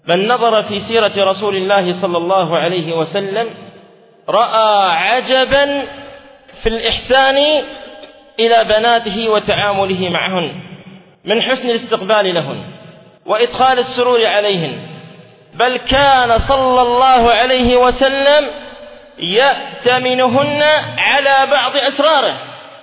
من نظر في سيرة رسول الله صلى الله عليه وسلم رأى عجبا في الإحسان إلى بناته وتعامله معهن، من حسن الاستقبال لهن وإدخال السرور عليهن، بل كان صلى الله عليه وسلم يأتمنهن على بعض أسراره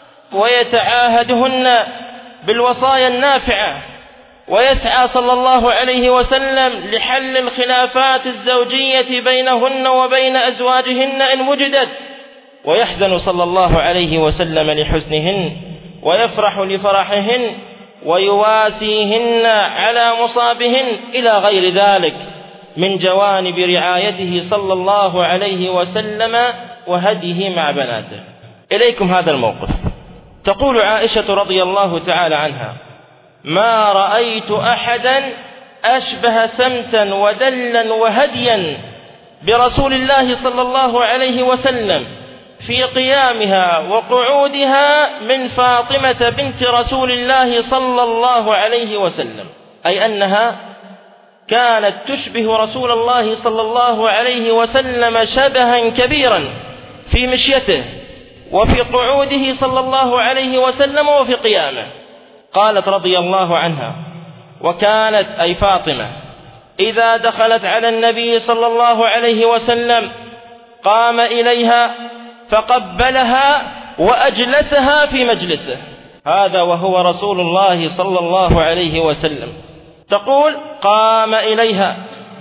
ويتعاهدهن بالوصايا النافعة، ويسعى صلى الله عليه وسلم لحل الخلافات الزوجية بينهن وبين أزواجهن إن وجدت، ويحزن صلى الله عليه وسلم لحزنهن ويفرح لفرحهن ويواسيهن على مصابهن إلى غير ذلك من جوانب رعايته صلى الله عليه وسلم وهديه مع بناته. إليكم هذا الموقف. تقول عائشة رضي الله تعالى عنها: ما رأيت أحدا أشبه سمتا ودلا وهديا برسول الله صلى الله عليه وسلم في قيامها وقعودها من فاطمة بنت رسول الله صلى الله عليه وسلم، أي أنها كانت تشبه رسول الله صلى الله عليه وسلم شبها كبيرا في مشيته وفي قعوده صلى الله عليه وسلم وفي قيامه. قالت رضي الله عنها: وكانت أي فاطمة إذا دخلت على النبي صلى الله عليه وسلم قام إليها فقبلها وأجلسها في مجلسه، هذا وهو رسول الله صلى الله عليه وسلم. تقول: قام إليها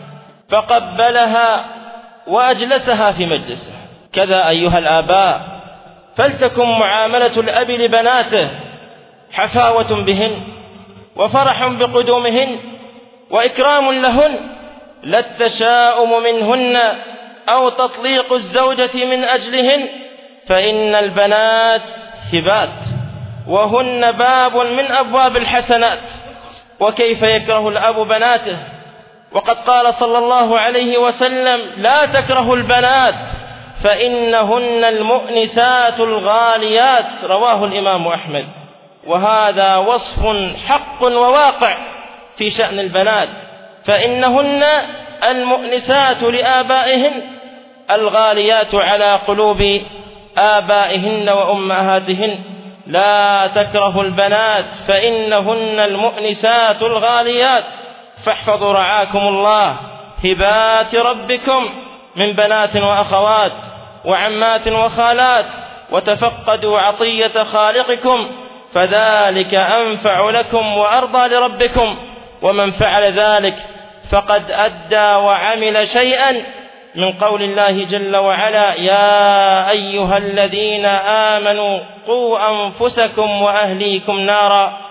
فقبلها وأجلسها في مجلسه. كذا أيها الآباء، فلتكن معاملة الأب لبناته حفاوة بهن وفرح بقدومهن وإكرام لهن، لا التشاؤم منهن أو تطليق الزوجة من أجلهن، فإن البنات هبات وهن باب من أبواب الحسنات. وكيف يكره الأب بناته؟ وقد قال صلى الله عليه وسلم: لا تكرهوا البنات فإنهن المؤنسات الغاليات، رواه الإمام أحمد. وهذا وصف حق وواقع في شأن البنات، فإنهن المؤنسات لآبائهن الغاليات على قلوب آبائهن وأمهاتهن. لا تكرهوا البنات فإنهن المؤنسات الغاليات، فاحفظوا رعاكم الله هبات ربكم من بنات وأخوات وعمات وخالات، وتفقدوا عطية خالقكم فذلك أنفع لكم وأرضى لربكم. ومن فعل ذلك فقد أدى وعمل شيئا من قول الله جل وعلا: يا أيها الذين آمنوا قوا أنفسكم وأهليكم نارا